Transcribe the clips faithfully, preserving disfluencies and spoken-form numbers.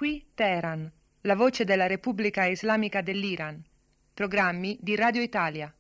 Qui Teheran, la voce della Repubblica Islamica dell'Iran. Programmi di Radio Italia.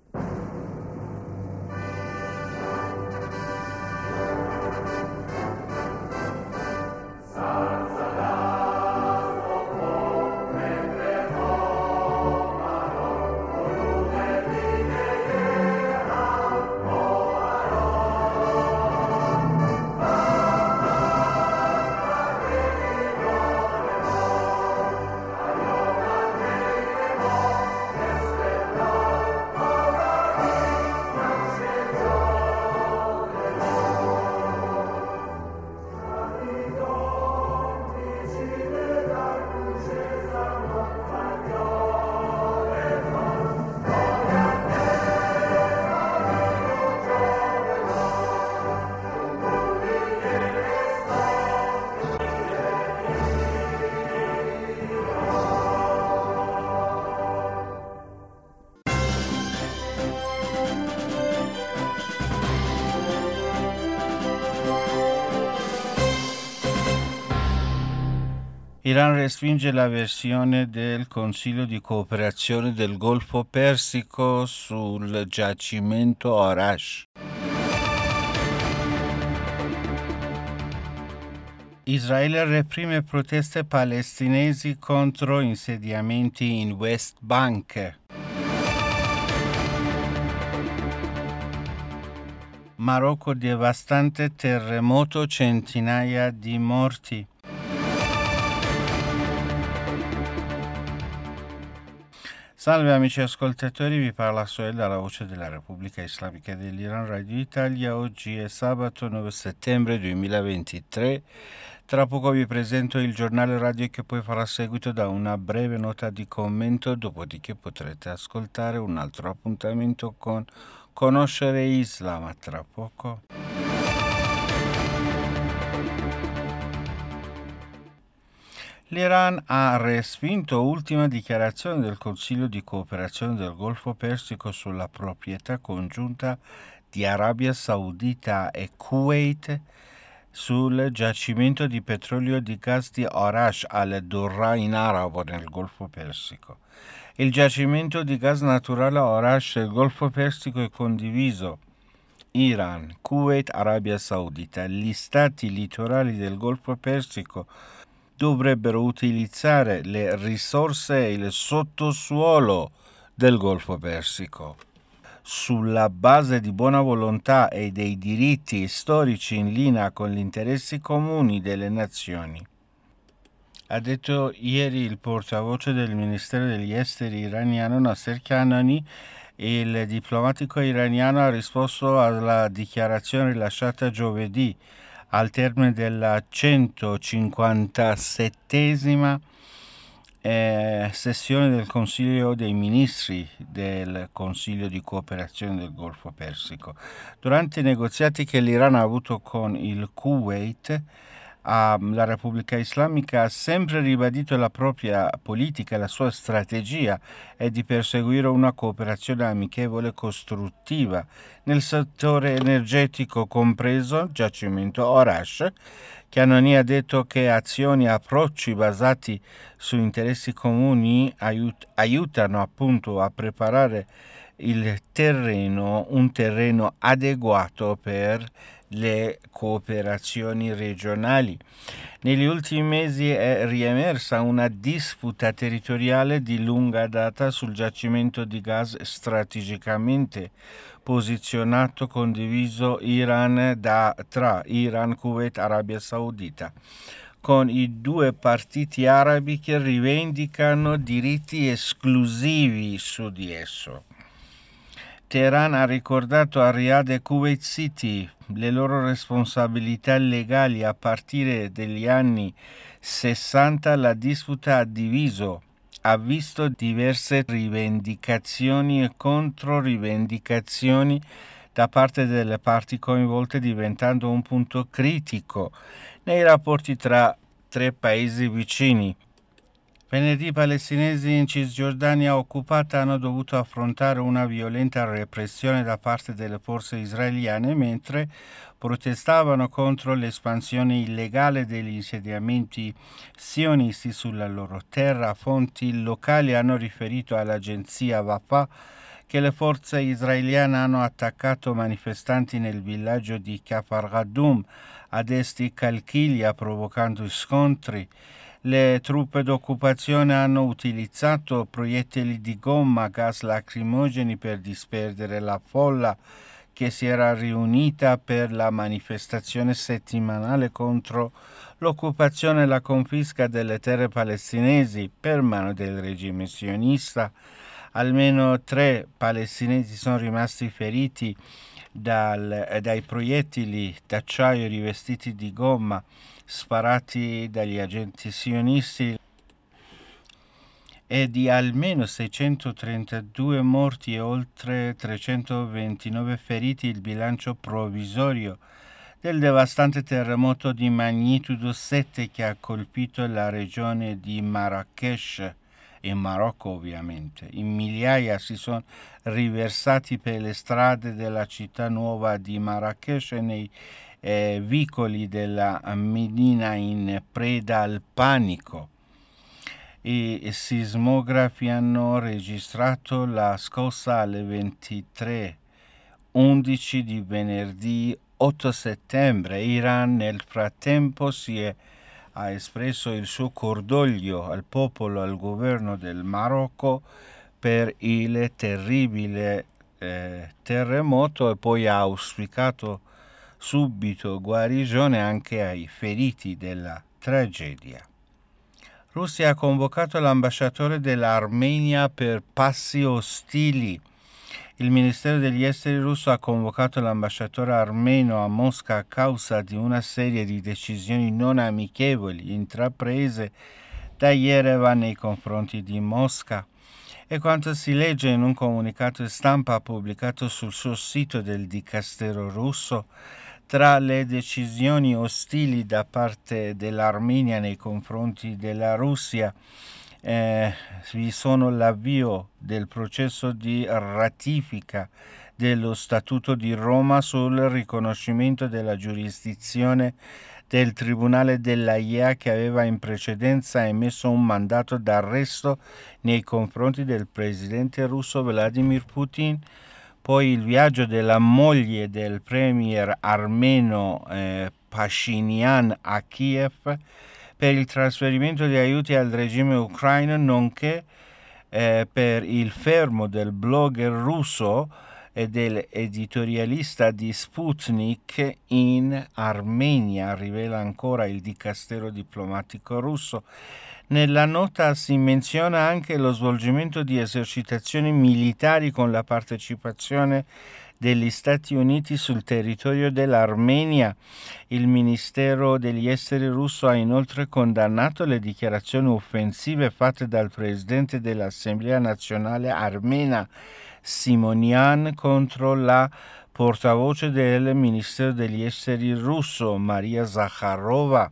Iran respinge la versione del Consiglio di cooperazione del Golfo Persico sul giacimento Arash. Israele reprime proteste palestinesi contro insediamenti in West Bank. Marocco devastante terremoto, centinaia di morti. Salve amici ascoltatori, vi parla Soel dalla voce della Repubblica Islamica dell'Iran, Radio Italia. Oggi è sabato nove settembre duemilaventitré. Tra poco vi presento il giornale radio che poi farà seguito da una breve nota di commento, dopodiché potrete ascoltare un altro appuntamento con Conoscere Islam. A tra poco. L'Iran ha respinto ultima dichiarazione del Consiglio di cooperazione del Golfo Persico sulla proprietà congiunta di Arabia Saudita e Kuwait sul giacimento di petrolio e di gas di Arash al-Durra in arabo nel Golfo Persico. Il giacimento di gas naturale Arash nel Golfo Persico è condiviso Iran, Kuwait, Arabia Saudita. Gli stati litorali del Golfo Persico dovrebbero utilizzare le risorse e il sottosuolo del Golfo Persico sulla base di buona volontà e dei diritti storici in linea con gli interessi comuni delle nazioni. Ha detto ieri il portavoce del Ministero degli Esteri iraniano Nasser Kanani. Il diplomatico iraniano ha risposto alla dichiarazione rilasciata giovedì al termine della centocinquantasettesima eh, sessione del Consiglio dei Ministri del Consiglio di cooperazione del Golfo Persico. Durante i negoziati che l'Iran ha avuto con il Kuwait, Uh, la Repubblica Islamica ha sempre ribadito la propria politica e la sua strategia è di perseguire una cooperazione amichevole e costruttiva nel settore energetico, compreso giacimento Arash. Kanani ha detto che azioni e approcci basati su interessi comuni aiut- aiutano appunto a preparare il terreno, un terreno adeguato per le cooperazioni regionali. Negli ultimi mesi è riemersa una disputa territoriale di lunga data sul giacimento di gas strategicamente posizionato condiviso Iran da, tra Iran, Kuwait e Arabia Saudita, con i due partiti arabi che rivendicano diritti esclusivi su di esso. Teheran ha ricordato a Riyadh e Kuwait City le loro responsabilità legali. A partire dagli anni sessanta la disputa ha diviso, ha visto diverse rivendicazioni e controrivendicazioni da parte delle parti coinvolte, diventando un punto critico nei rapporti tra tre paesi vicini. Venerdì i palestinesi in Cisgiordania occupata hanno dovuto affrontare una violenta repressione da parte delle forze israeliane mentre protestavano contro l'espansione illegale degli insediamenti sionisti sulla loro terra. Fonti locali hanno riferito all'agenzia Wafa che le forze israeliane hanno attaccato manifestanti nel villaggio di Kfar Gadum ad est di Calchilia provocando scontri. Le truppe d'occupazione hanno utilizzato proiettili di gomma, gas lacrimogeni per disperdere la folla che si era riunita per la manifestazione settimanale contro l'occupazione e la confisca delle terre palestinesi per mano del regime sionista. Almeno tre palestinesi sono rimasti feriti dal, dai proiettili d'acciaio rivestiti di gomma sparati dagli agenti sionisti e di almeno seicentotrentadue morti e oltre trecentoventinove feriti il bilancio provvisorio del devastante terremoto di magnitudo sette che ha colpito la regione di Marrakech, in Marocco ovviamente. In migliaia si sono riversati per le strade della città nuova di Marrakech e nei eh, vicoli della Medina in preda al panico. I sismografi hanno registrato la scossa alle ventitré e undici di venerdì otto settembre. Iran nel frattempo si è ha espresso il suo cordoglio al popolo e al governo del Marocco per il terribile eh, terremoto e poi ha auspicato subito guarigione anche ai feriti della tragedia. Russia ha convocato l'ambasciatore dell'Armenia per passi ostili. Il Ministero degli Esteri russo ha convocato l'ambasciatore armeno a Mosca a causa di una serie di decisioni non amichevoli intraprese da Yerevan nei confronti di Mosca. E quanto si legge in un comunicato stampa pubblicato sul suo sito del Dicastero russo, tra le decisioni ostili da parte dell'Armenia nei confronti della Russia Eh, vi sono l'avvio del processo di ratifica dello Statuto di Roma sul riconoscimento della giurisdizione del Tribunale dell'Aia che aveva in precedenza emesso un mandato d'arresto nei confronti del presidente russo Vladimir Putin, poi il viaggio della moglie del premier armeno eh, Pashinyan a Kiev per il trasferimento di aiuti al regime ucraino, nonché eh, per il fermo del blogger russo e dell'editorialista di Sputnik in Armenia, rivela ancora il Dicastero diplomatico russo. Nella nota si menziona anche lo svolgimento di esercitazioni militari con la partecipazione degli Stati Uniti sul territorio dell'Armenia. Il Ministero degli Esteri russo ha inoltre condannato le dichiarazioni offensive fatte dal presidente dell'Assemblea nazionale armena Simonian contro la portavoce del Ministero degli Esteri russo Maria Zakharova.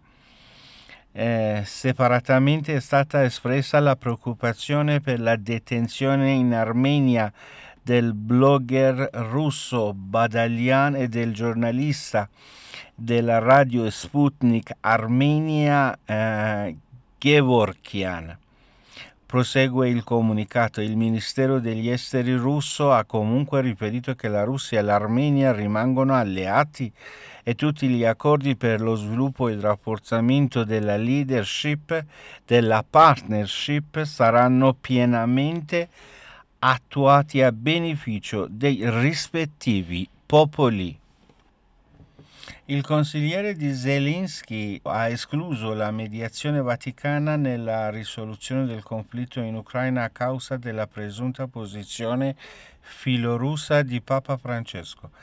Eh, separatamente è stata espressa la preoccupazione per la detenzione in Armenia del blogger russo Badalian e del giornalista della radio Sputnik Armenia eh, Gevorkian. Prosegue il comunicato. Il Ministero degli Esteri russo ha comunque riferito che la Russia e l'Armenia rimangono alleati e tutti gli accordi per lo sviluppo e il rafforzamento della leadership, della partnership, saranno pienamente attuati a beneficio dei rispettivi popoli. Il consigliere di Zelensky ha escluso la mediazione vaticana nella risoluzione del conflitto in Ucraina a causa della presunta posizione filorussa di Papa Francesco.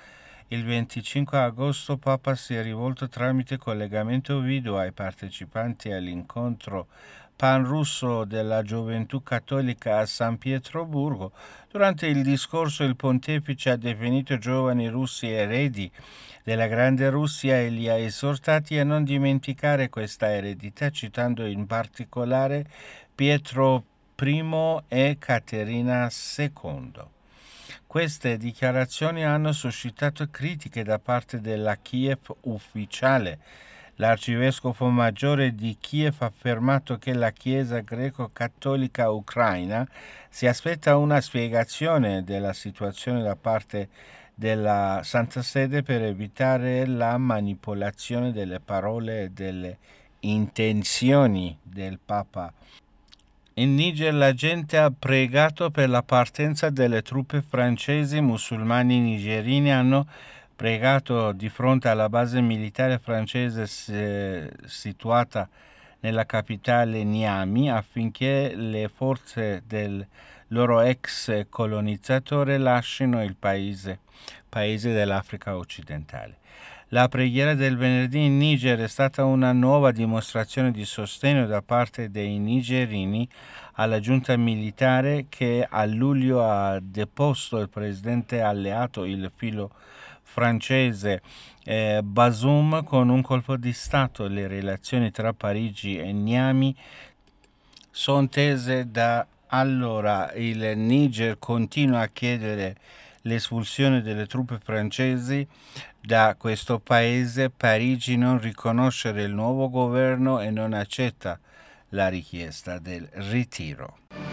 Il venticinque agosto Papa si è rivolto tramite collegamento video ai partecipanti all'incontro panrusso della gioventù cattolica a San Pietroburgo. Durante il discorso il pontefice ha definito giovani russi eredi della grande Russia e li ha esortati a non dimenticare questa eredità, citando in particolare Pietro I e Caterina secondo. Queste dichiarazioni hanno suscitato critiche da parte della Kiev ufficiale. L'arcivescovo maggiore di Kiev ha affermato che la Chiesa greco-cattolica ucraina si aspetta una spiegazione della situazione da parte della Santa Sede per evitare la manipolazione delle parole e delle intenzioni del Papa. In Niger la gente ha pregato per la partenza delle truppe francesi. Musulmani nigerini hanno pregato di fronte alla base militare francese situata nella capitale Niamey affinché le forze del loro ex colonizzatore lasciano il paese, paese dell'Africa occidentale. La preghiera del venerdì in Niger è stata una nuova dimostrazione di sostegno da parte dei nigerini alla giunta militare che a luglio ha deposto il presidente alleato, il filo francese eh, Bazoum, con un colpo di Stato. Le relazioni tra Parigi e Niamey sono tese da allora. Il Niger continua a chiedere l'espulsione delle truppe francesi da questo paese. Parigi non riconosce il nuovo governo e non accetta la richiesta del ritiro.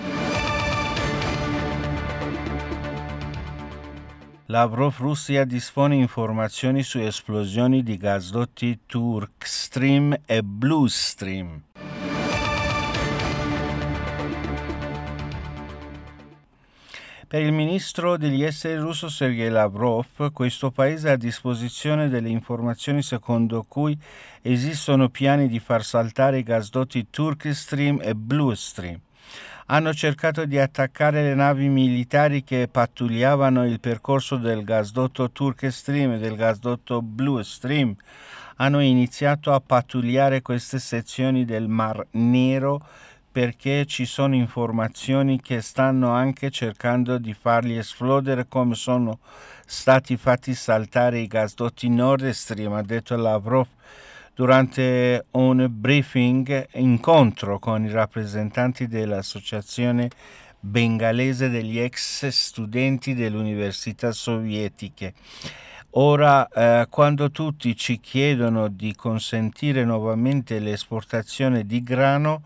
Lavrov, Russia dispone informazioni su esplosioni di gasdotti Turk Stream e Blue Stream. Per il ministro degli esteri russo Sergei Lavrov, questo paese ha a disposizione delle informazioni secondo cui esistono piani di far saltare i gasdotti Turk Stream e Blue Stream. Hanno cercato di attaccare le navi militari che pattugliavano il percorso del gasdotto Turk Stream e del gasdotto Blue Stream. Hanno iniziato a pattugliare queste sezioni del Mar Nero perché ci sono informazioni che stanno anche cercando di farli esplodere, come sono stati fatti saltare i gasdotti Nord Stream, ha detto Lavrov durante un briefing incontro con i rappresentanti dell'associazione bengalese degli ex studenti delle università sovietiche. Ora, eh, quando tutti ci chiedono di consentire nuovamente l'esportazione di grano,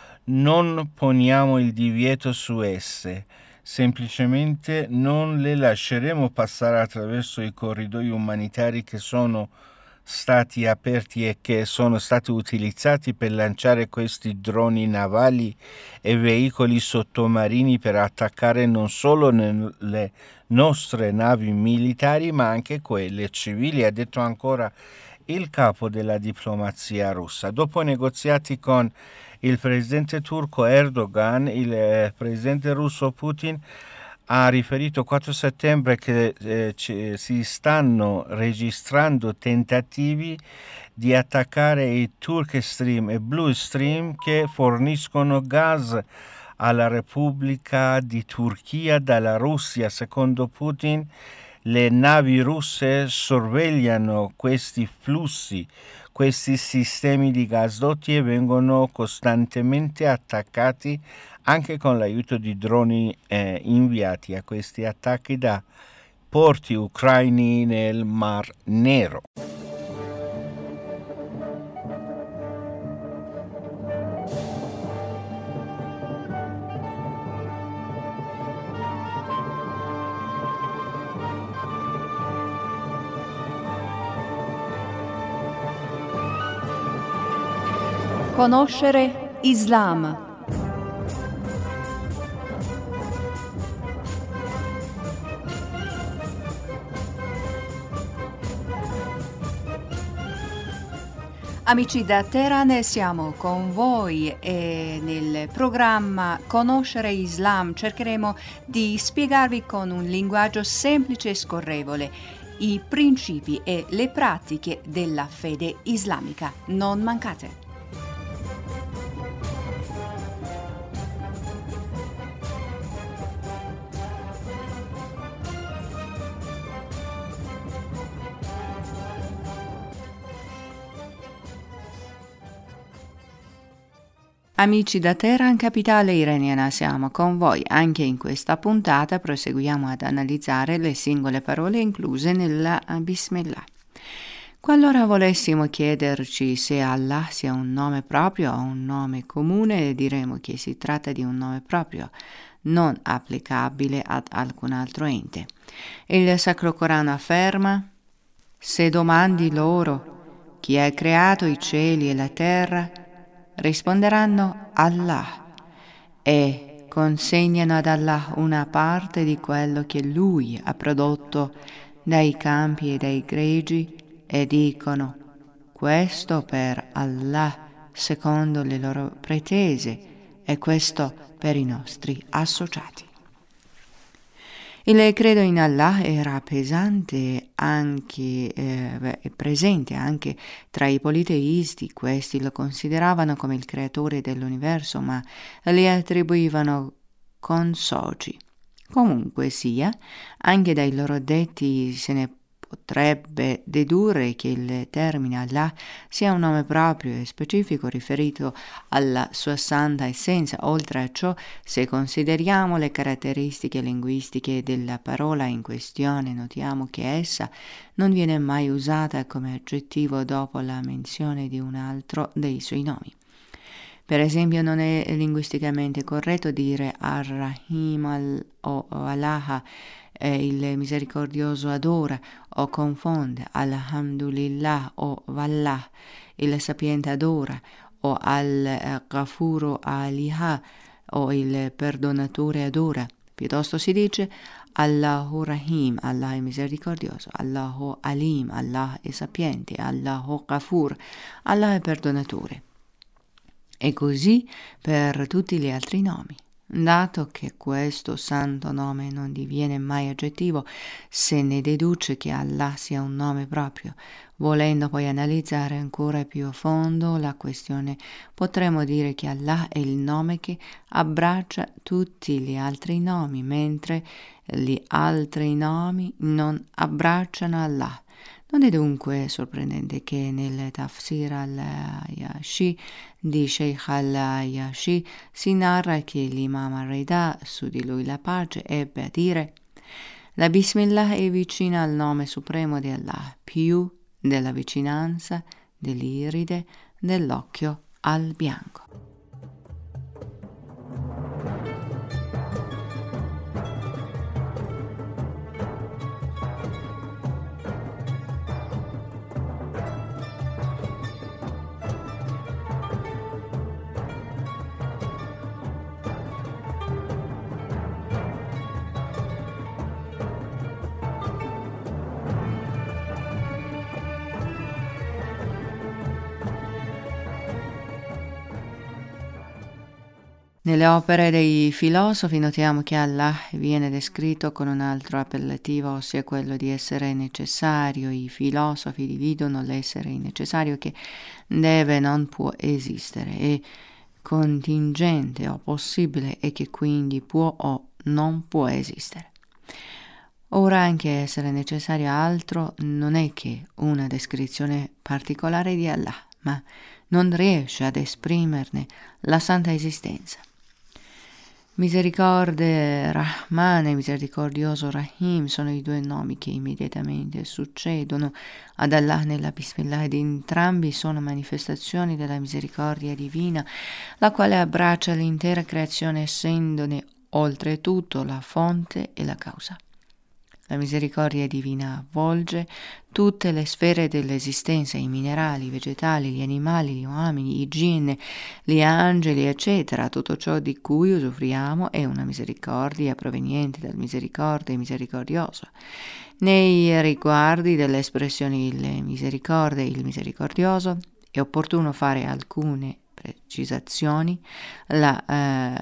non poniamo il divieto su esse, semplicemente non le lasceremo passare attraverso i corridoi umanitari che sono stati aperti e che sono stati utilizzati per lanciare questi droni navali e veicoli sottomarini per attaccare non solo le nostre navi militari ma anche quelle civili, ha detto ancora il capo della diplomazia russa. Dopo negoziati con il presidente turco Erdogan, il presidente russo Putin ha riferito quattro settembre che eh, ci, si stanno registrando tentativi di attaccare i Turk Stream e Blue Stream che forniscono gas alla Repubblica di Turchia dalla Russia. Secondo Putin, le navi russe sorvegliano questi flussi, questi sistemi di gasdotti e vengono costantemente attaccati anche con l'aiuto di droni eh, inviati a questi attacchi da porti ucraini nel Mar Nero. Conoscere Islam. Amici da Teheran, siamo con voi e nel programma Conoscere Islam cercheremo di spiegarvi con un linguaggio semplice e scorrevole i principi e le pratiche della fede islamica. Non mancate! Amici da Teheran, capitale iraniana, siamo con voi. Anche in questa puntata proseguiamo ad analizzare le singole parole incluse nella Bismillah. Qualora volessimo chiederci se Allah sia un nome proprio o un nome comune, diremo che si tratta di un nome proprio, non applicabile ad alcun altro ente. Il Sacro Corano afferma: se domandi loro chi ha creato i cieli e la terra, risponderanno Allah, e consegnano ad Allah una parte di quello che Lui ha prodotto dai campi e dai greggi e dicono: questo per Allah secondo le loro pretese e questo per i nostri associati. Il credo in Allah era pesante anche, eh, beh, presente anche tra i politeisti. Questi lo consideravano come il creatore dell'universo, ma li attribuivano consoci. Comunque sia, anche dai loro detti se ne potrebbe dedurre che il termine Allah sia un nome proprio e specifico riferito alla sua santa essenza. Oltre a ciò, se consideriamo le caratteristiche linguistiche della parola in questione, notiamo che essa non viene mai usata come aggettivo dopo la menzione di un altro dei suoi nomi. Per esempio, non è linguisticamente corretto dire Ar-Rahim al- o Allah, eh, il misericordioso adora, o confonde Alhamdulillah o Wallah, il sapiente adora, o Al-Ghafuru Aliha, o il perdonatore adora. Piuttosto si dice Allahu Rahim, Allah è misericordioso, Allahu Alim, Allah è sapiente, Allahu Ghafur, Allah è perdonatore. E così per tutti gli altri nomi. Dato che questo santo nome non diviene mai aggettivo, se ne deduce che Allah sia un nome proprio. Volendo poi analizzare ancora più a fondo la questione, potremmo dire che Allah è il nome che abbraccia tutti gli altri nomi, mentre gli altri nomi non abbracciano Allah. Non è dunque sorprendente che nel Tafsir al-Yashi di Sheikh al-Yashi si narra che l'imam al-Rida, su di lui la pace, ebbe a dire: la Bismillah è vicina al nome supremo di Allah, più della vicinanza dell'iride dell'occhio al bianco. Nelle opere dei filosofi notiamo che Allah viene descritto con un altro appellativo, ossia quello di essere necessario. I filosofi dividono l'essere necessario che deve, non può esistere, e contingente o possibile e che quindi può o non può esistere. Ora, anche essere necessario altro non è che una descrizione particolare di Allah, ma non riesce ad esprimerne la santa esistenza. Misericorde Rahman e misericordioso Rahim sono i due nomi che immediatamente succedono ad Allah nella Bismillah, ed entrambi sono manifestazioni della misericordia divina, la quale abbraccia l'intera creazione, essendone oltretutto la fonte e la causa. La misericordia divina avvolge tutte le sfere dell'esistenza, i minerali, i vegetali, gli animali, gli uomini, i djinn, gli angeli, eccetera. Tutto ciò di cui usufruiamo è una misericordia proveniente dal misericordia misericordioso. Nei riguardi delle espressioni il misericorde e il misericordioso è opportuno fare alcune precisazioni. La eh,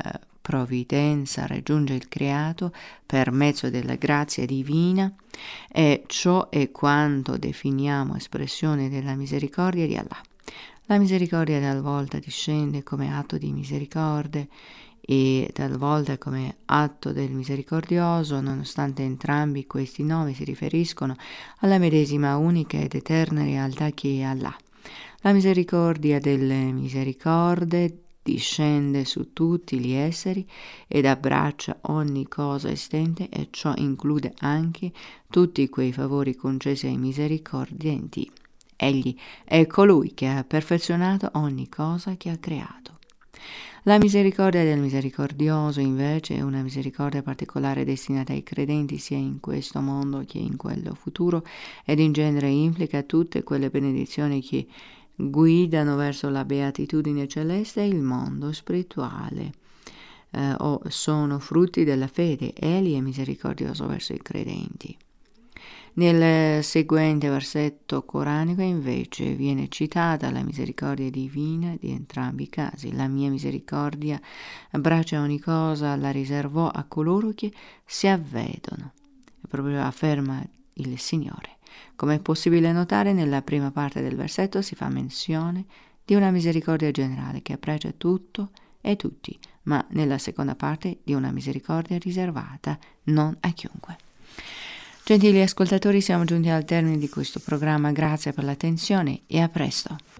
provvidenza raggiunge il creato per mezzo della grazia divina, e ciò è quanto definiamo espressione della misericordia di Allah. La misericordia talvolta discende come atto di misericordia e talvolta come atto del misericordioso, nonostante entrambi questi nomi si riferiscono alla medesima unica ed eterna realtà che è Allah. La misericordia delle misericordie discende su tutti gli esseri ed abbraccia ogni cosa esistente, e ciò include anche tutti quei favori concessi ai misericordienti. Egli è colui che ha perfezionato ogni cosa che ha creato. La misericordia del misericordioso invece è una misericordia particolare destinata ai credenti sia in questo mondo che in quello futuro, ed in genere implica tutte quelle benedizioni che guidano verso la beatitudine celeste e il mondo spirituale, eh, o sono frutti della fede. Egli è misericordioso verso i credenti. Nel seguente versetto coranico invece viene citata la misericordia divina di entrambi i casi. La mia misericordia abbraccia ogni cosa, la riservò a coloro che si avvedono. E proprio afferma il Signore. Come è possibile notare, nella prima parte del versetto si fa menzione di una misericordia generale che abbraccia tutto e tutti, ma nella seconda parte di una misericordia riservata non a chiunque. Gentili ascoltatori, siamo giunti al termine di questo programma. Grazie per l'attenzione e a presto.